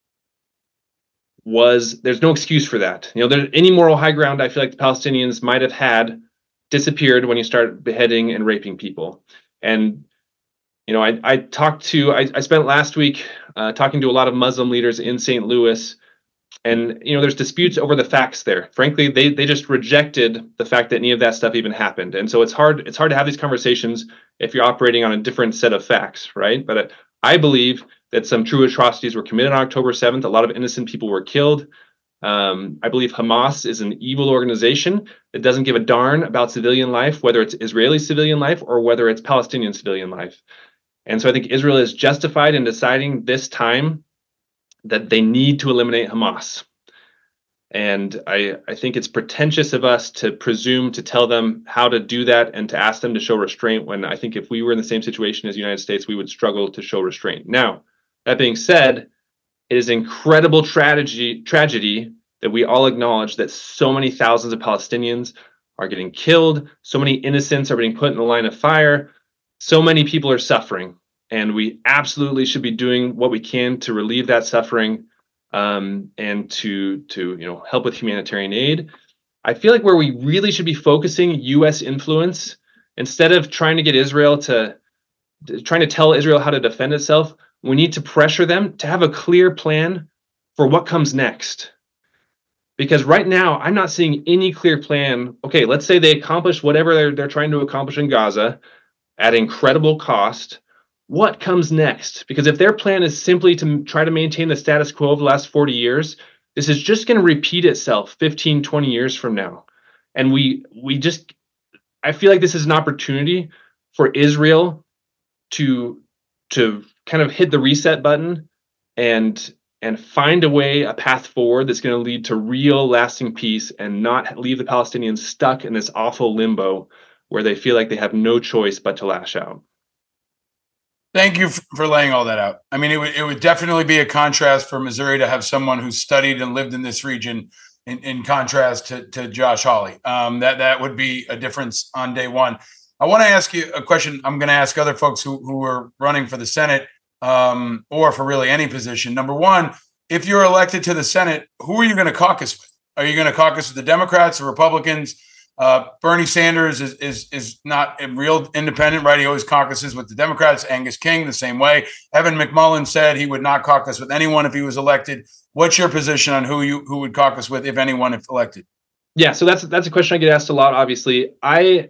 there's no excuse for that. Any moral high ground I feel like the Palestinians might have had disappeared when you start beheading and raping people. And, I spent last week talking to a lot of Muslim leaders in St. Louis, and, there's disputes over the facts there. Frankly, they just rejected the fact that any of that stuff even happened. And so it's hard to have these conversations if you're operating on a different set of facts, right? But I believe that some true atrocities were committed on October 7th. A lot of innocent people were killed. I believe Hamas is an evil organization that doesn't give a darn about civilian life, whether it's Israeli civilian life or whether it's Palestinian civilian life. And so I think Israel is justified in deciding this time that they need to eliminate Hamas. And I think it's pretentious of us to presume to tell them how to do that and to ask them to show restraint, when I think if we were in the same situation as the United States, we would struggle to show restraint. Now, that being said, it is incredible tragedy that we all acknowledge that so many thousands of Palestinians are getting killed, so many innocents are being put in the line of fire, so many people are suffering, and we absolutely should be doing what we can to relieve that suffering, and to help with humanitarian aid. I feel like where we really should be focusing U.S. influence, instead of trying to get Israel trying to tell Israel how to defend itself, we need to pressure them to have a clear plan for what comes next. Because right now, I'm not seeing any clear plan. Okay, let's say they accomplish whatever they're trying to accomplish in Gaza at incredible cost. What comes next? Because if their plan is simply to try to maintain the status quo of the last 40 years, this is just going to repeat itself 15, 20 years from now. And I feel like this is an opportunity for Israel to kind of hit the reset button and find a path forward that's going to lead to real lasting peace, and not leave the Palestinians stuck in this awful limbo where they feel like they have no choice but to lash out. Thank you for laying all that out. I mean, it would definitely be a contrast for Missouri to have someone who studied and lived in this region, in contrast to Josh Hawley. That would be a difference on day one. I want to ask you a question I'm going to ask other folks who are running for the Senate, or for really any position. Number one, if you're elected to the Senate, who are you going to caucus with? Are you going to caucus with the Democrats, the Republicans? Bernie Sanders is not a real independent, right? He always caucuses with the Democrats. Angus King, the same way. Evan McMullin said he would not caucus with anyone if he was elected. What's your position on who would caucus with, if anyone, if elected? Yeah, so that's a question I get asked a lot, obviously. I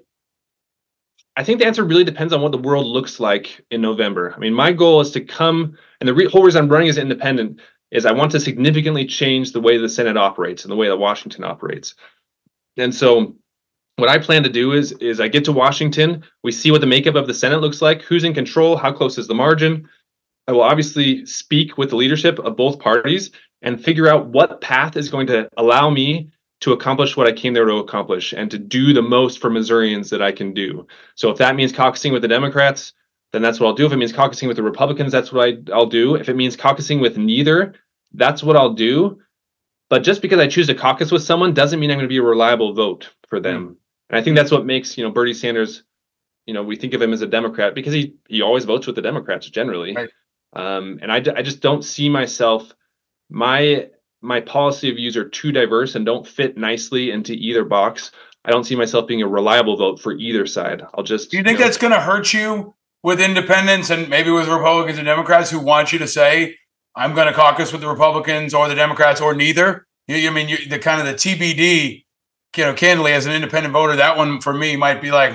think the answer really depends on what the world looks like in November. I mean, my goal is to come, and the whole reason I'm running as independent is I want to significantly change the way the Senate operates and the way that Washington operates. And so what I plan to do is I get to Washington, we see what the makeup of the Senate looks like, who's in control, how close is the margin. I will obviously speak with the leadership of both parties and figure out what path is going to allow me to accomplish what I came there to accomplish and to do the most for Missourians that I can do. So if that means caucusing with the Democrats, then that's what I'll do. If it means caucusing with the Republicans, that's what I'll do. If it means caucusing with neither, that's what I'll do. But just because I choose to caucus with someone doesn't mean I'm going to be a reliable vote for them. And I think that's what makes, Bernie Sanders, we think of him as a Democrat because he always votes with the Democrats generally. Right. And I just don't see myself, my policy views are too diverse and don't fit nicely into either box. I don't see myself being a reliable vote for either side. Do you think that's going to hurt you with independents and maybe with Republicans and Democrats who want you to say, I'm going to caucus with the Republicans or the Democrats or neither? The kind of the TBD, candidly, as an independent voter, that one for me might be like,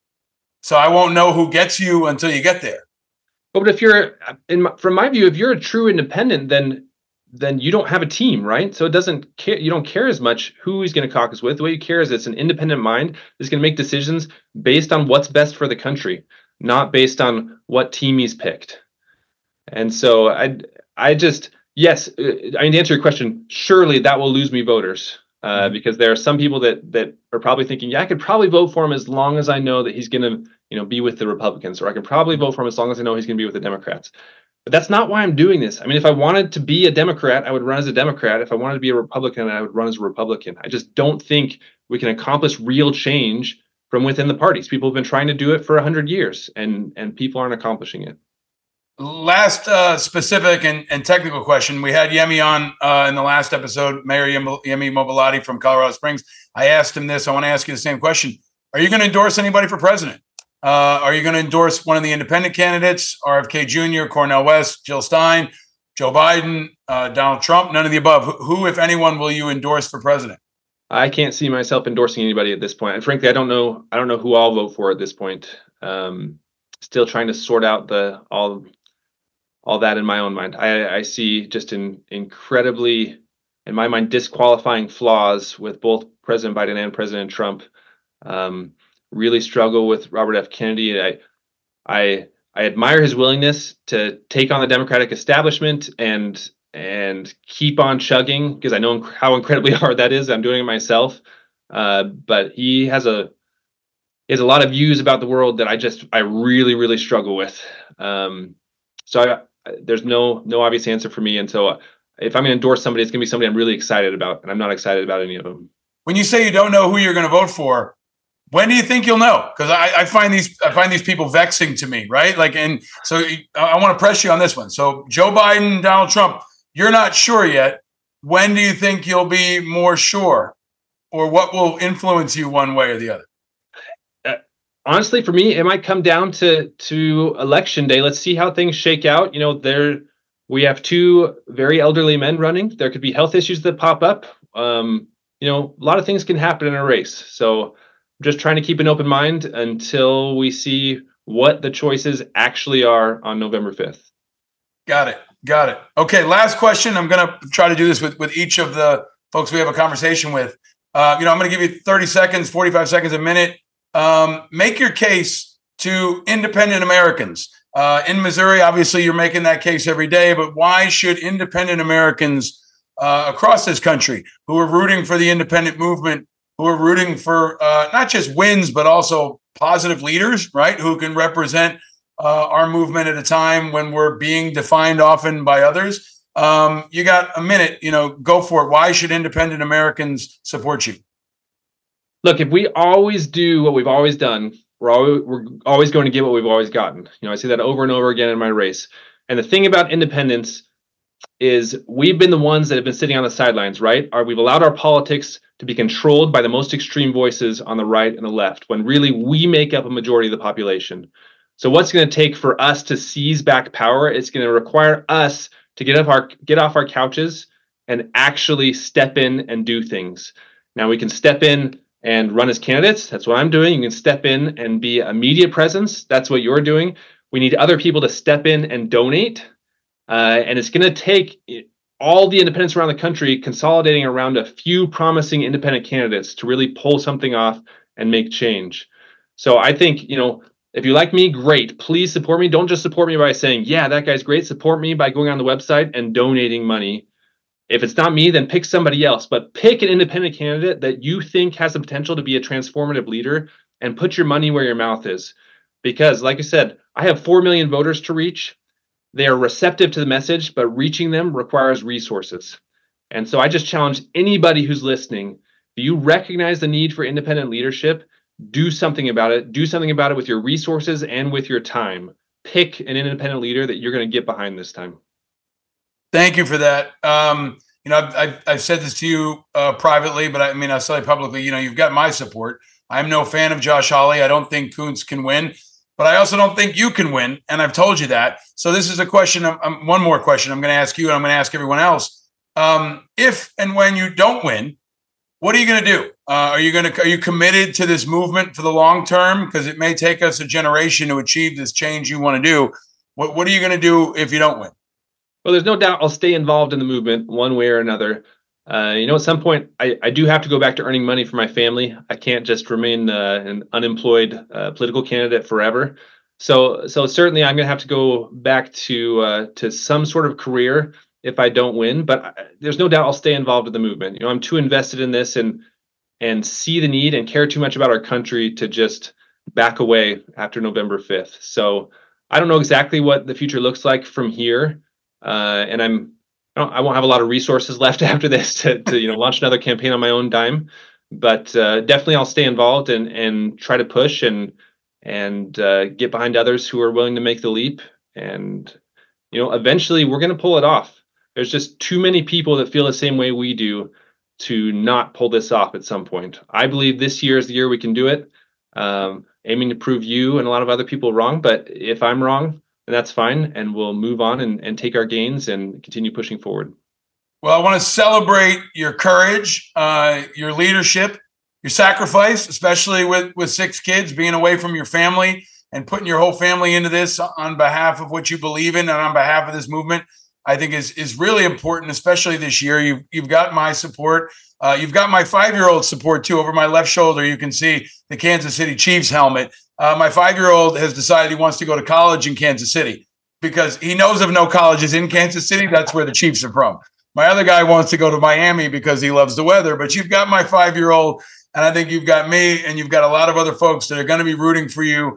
so I won't know who gets you until you get there. But if you're, from my view, if you're a true independent, then then you don't have a team, right? So it doesn't care. You don't care as much who he's going to caucus with. The way you care is it's an independent mind that's going to make decisions based on what's best for the country, not based on what team he's picked. And so yes, I mean, to answer your question, surely that will lose me voters because there are some people that are probably thinking, yeah, I could probably vote for him as long as I know that he's going to, be with the Republicans, or I can probably vote for him as long as I know he's going to be with the Democrats. But that's not why I'm doing this. I mean, if I wanted to be a Democrat, I would run as a Democrat. If I wanted to be a Republican, I would run as a Republican. I just don't think we can accomplish real change from within the parties. People have been trying to do it for 100 years, and people aren't accomplishing it. Last specific and technical question. We had Yemi on in the last episode, Mayor Yemi Mobilati from Colorado Springs. I asked him this. I want to ask you the same question. Are you going to endorse anybody for president? Are you going to endorse one of the independent candidates, RFK Jr., Cornel West, Jill Stein, Joe Biden, Donald Trump? None of the above. Who, if anyone, will you endorse for president? I can't see myself endorsing anybody at this point. And frankly, I don't know who I'll vote for at this point. Still trying to sort out all that in my own mind. I see just incredibly, in my mind, disqualifying flaws with both President Biden and President Trump. Really struggle with Robert F. Kennedy. I admire his willingness to take on the Democratic establishment and keep on chugging, because I know how incredibly hard that is. I'm doing it myself. But he has a lot of views about the world that I really, really struggle with. So there's no obvious answer for me. And so if I'm going to endorse somebody, it's going to be somebody I'm really excited about, and I'm not excited about any of them. When you say you don't know who you're going to vote for, when do you think you'll know? Because I find these people vexing to me, right? And so I want to press you on this one. So Joe Biden, Donald Trump, you're not sure yet. When do you think you'll be more sure, or what will influence you one way or the other? Honestly, for me, it might come down to election day. Let's see how things shake out. We have two very elderly men running. There could be health issues that pop up. A lot of things can happen in a race. So just trying to keep an open mind until we see what the choices actually are on November 5th. Got it. Okay, last question. I'm going to try to do this with each of the folks we have a conversation with. I'm going to give you 30 seconds, 45 seconds, a minute. Make your case to independent Americans. In Missouri, obviously, you're making that case every day, but why should independent Americans across this country who are rooting for the independent movement, who are rooting for not just wins, but also positive leaders, right, who can represent our movement at a time when we're being defined often by others? You got a minute, go for it. Why should independent Americans support you? Look, if we always do what we've always done, we're always going to get what we've always gotten. I see that over and over again in my race. And the thing about independence is we've been the ones that have been sitting on the sidelines, right? We've allowed our politics to be controlled by the most extreme voices on the right and the left, when really we make up a majority of the population. So what's going to take for us to seize back power? It's going to require us to get off our couches and actually step in and do things. Now we can step in and run as candidates. That's what I'm doing. You can step in and be a media presence. That's what you're doing. We need other people to step in and donate. And it's going to take all the independents around the country consolidating around a few promising independent candidates to really pull something off and make change. So I think, if you like me, great. Please support me. Don't just support me by saying, yeah, that guy's great. Support me by going on the website and donating money. If it's not me, then pick somebody else. But pick an independent candidate that you think has the potential to be a transformative leader, and put your money where your mouth is. Because, like I said, I have 4 million voters to reach. They are receptive to the message, but reaching them requires resources. And so I just challenge anybody who's listening. Do you recognize the need for independent leadership? Do something about it. Do something about it with your resources and with your time. Pick an independent leader that you're going to get behind this time. Thank you for that. I've said this to you privately, but I'll say it publicly. You've got my support. I'm no fan of Josh Hawley. I don't think Kuntz can win, but I also don't think you can win. And I've told you that. So this is a question. One more question I'm going to ask you, and I'm going to ask everyone else. If and when you don't win, what are you going to do? Are you committed to this movement for the long term? Because it may take us a generation to achieve this change you want to do. What are you going to do if you don't win? Well, there's no doubt I'll stay involved in the movement one way or another. At some point, I do have to go back to earning money for my family. I can't just remain an unemployed political candidate forever. So certainly I'm going to have to go back to some sort of career if I don't win. But there's no doubt I'll stay involved in the movement. I'm too invested in this and see the need and care too much about our country to just back away after November 5th. So I don't know exactly what the future looks like from here. And I won't have a lot of resources left after this to launch another campaign on my own dime, but definitely I'll stay involved and try to push and get behind others who are willing to make the leap. And eventually we're going to pull it off. There's just too many people that feel the same way we do to not pull this off at some point. I believe this year is the year we can do it. Aiming to prove you and a lot of other people wrong, but if I'm wrong, and that's fine, and we'll move on and take our gains and continue pushing forward. Well, I want to celebrate your courage, your leadership, your sacrifice, especially with 6 kids, being away from your family and putting your whole family into this on behalf of what you believe in and on behalf of this movement. I think is really important, especially this year. You've got my support. You've got my 5-year-old support too. Over my left shoulder, you can see the Kansas City Chiefs helmet. My 5-year-old has decided he wants to go to college in Kansas City because he knows of no colleges in Kansas City. That's where the Chiefs are from. My other guy wants to go to Miami because he loves the weather. But you've got my 5-year-old, and I think you've got me, and you've got a lot of other folks that are going to be rooting for you.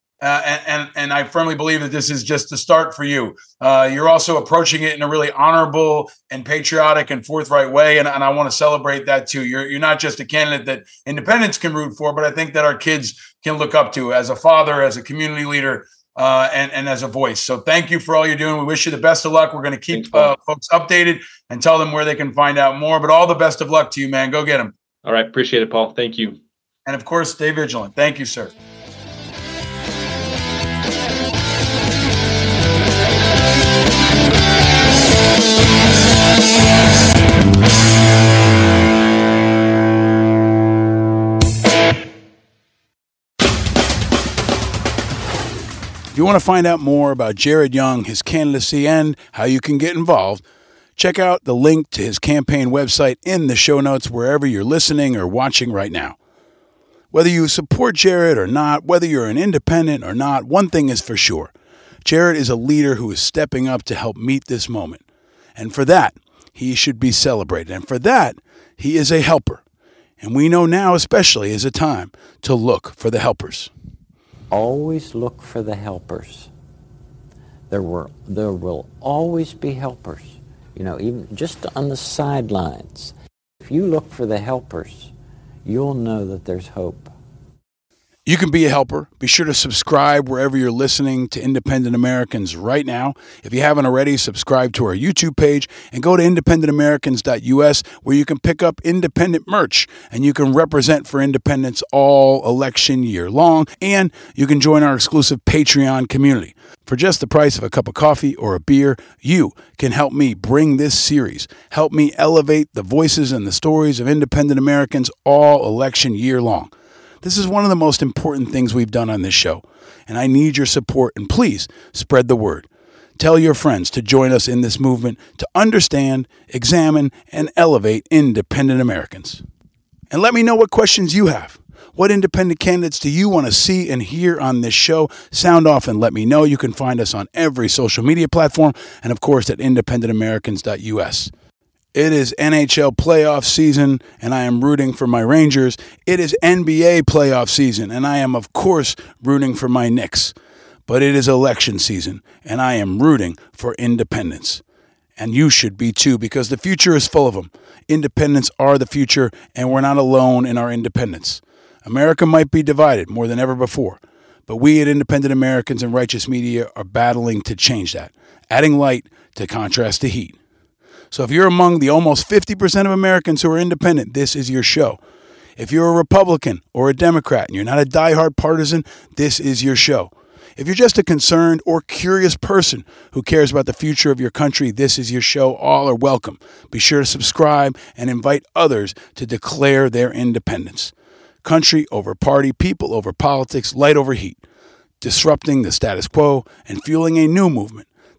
And I firmly believe that this is just the start for you. You're also approaching it in a really honorable and patriotic and forthright way, and I want to celebrate that too. You're not just a candidate that independents can root for, but I think that our kids can look up to as a father, as a community leader, and as a voice. So thank you for all you're doing. We wish you the best of luck. We're going to keep folks updated and tell them where they can find out more. But all the best of luck to you, man. Go get them. All right. Appreciate it, Paul. Thank you. And of course, stay vigilant. Thank you, sir. If you want to find out more about Jared Young, his candidacy, and how you can get involved, check out the link to his campaign website in the show notes wherever you're listening or watching right now. Whether you support Jared or not, whether you're an independent or not, one thing is for sure. Jared is a leader who is stepping up to help meet this moment. And for that, he should be celebrated. And for that, he is a helper. And we know now especially is a time to look for the helpers. Always look for the helpers. There will always be helpers, even just on the sidelines. If you look for the helpers, you'll know that there's hope. You can be a helper. Be sure to subscribe wherever you're listening to Independent Americans right now. If you haven't already, subscribe to our YouTube page and go to independentamericans.us where you can pick up independent merch and you can represent for independence all election year long. And you can join our exclusive Patreon community. For just the price of a cup of coffee or a beer, you can help me bring this series, help me elevate the voices and the stories of independent Americans all election year long. This is one of the most important things we've done on this show, and I need your support, and please spread the word. Tell your friends to join us in this movement to understand, examine, and elevate independent Americans. And let me know what questions you have. What independent candidates do you want to see and hear on this show? Sound off and let me know. You can find us on every social media platform and, of course, at independentamericans.us. It is NHL playoff season, and I am rooting for my Rangers. It is NBA playoff season, and I am, of course, rooting for my Knicks. But it is election season, and I am rooting for independents. And you should be too, because the future is full of them. Independents are the future, and we're not alone in our independence. America might be divided more than ever before, but we at Independent Americans and Righteous Media are battling to change that, adding light to contrast to heat. So if you're among the almost 50% of Americans who are independent, this is your show. If you're a Republican or a Democrat and you're not a diehard partisan, this is your show. If you're just a concerned or curious person who cares about the future of your country, this is your show. All are welcome. Be sure to subscribe and invite others to declare their independence. Country over party, people over politics, light over heat. Disrupting the status quo and fueling a new movement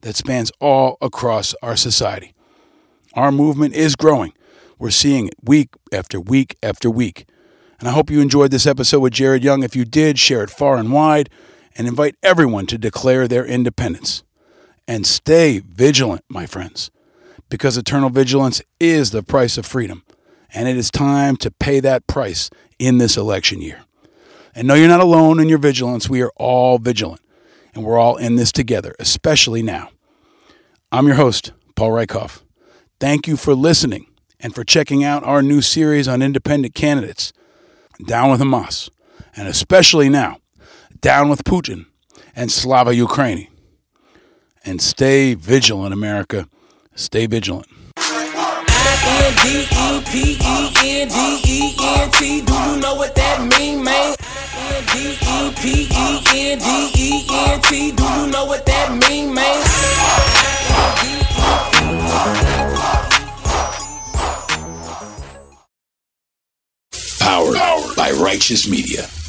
that spans all across our society. Our movement is growing. We're seeing it week after week after week. And I hope you enjoyed this episode with Jared Young. If you did, share it far and wide and invite everyone to declare their independence. And stay vigilant, my friends, because eternal vigilance is the price of freedom. And it is time to pay that price in this election year. And no, you're not alone in your vigilance. We are all vigilant. And we're all in this together, especially now. I'm your host, Paul Rieckhoff. Thank you for listening and for checking out our new series on independent candidates, Down with Hamas, and especially now, Down with Putin and Slava Ukraini. And stay vigilant, America. Stay vigilant. I-N-D-E-P-E-N-D-E-N-T. Do you know what that mean, man? I-N-D-E-P-E-N-D-E-N-T. Do you know what that mean, man? Powered by Righteous Media.